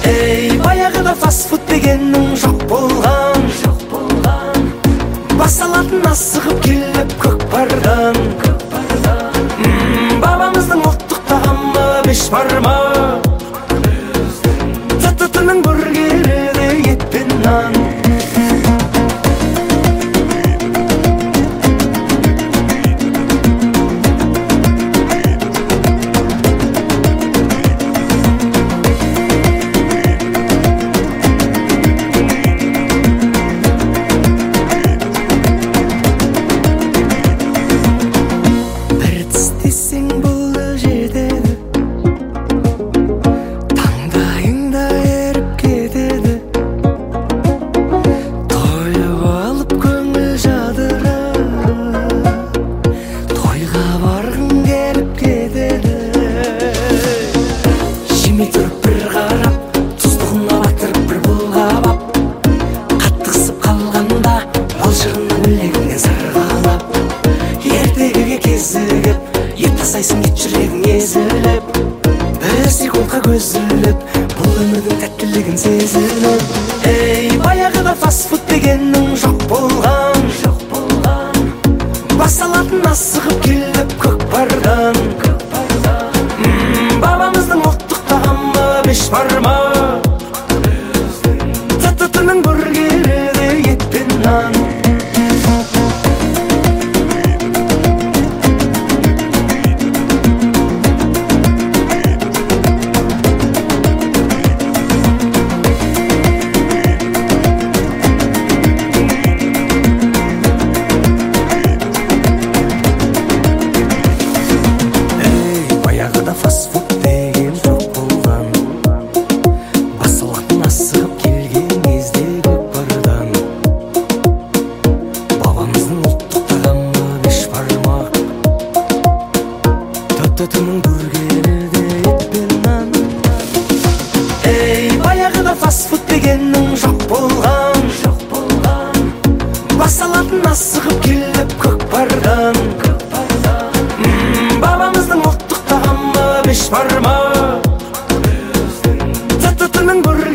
Эй, баяғыда фастфуд дегеннің жоқ болған. Басалатын асығып келіп көкпардан. Бабамыздың ұлттық тағамы бешбармақ. Тұтының бургері де ет пен нан. Сайсын ет жүрегің езіліп, бір секундқа көзіліп, бұл өмірдің тәттілігін сезініп. Эй, баяғыда фастфуд дегеннің жоқ болған. Басалатын асығып келіп көкпардан. Бабамыздың ұлттық тағамы бешбармақ. Тұтының бургері де ет пен нан. Фастфуд деген жоқ болған. Басылатын асығып келген кезде көкпардан. Бабамыздың ұлттық тағамы бешбармақ. Тұтының бургері де ет пен нан. Эй, баяғыда фастфуд дегеннің жоқ болған. Басылатын асығып келіп көкпардан. Бабамыздың ұлттық тағамы бешбармақ. Тұтының бургері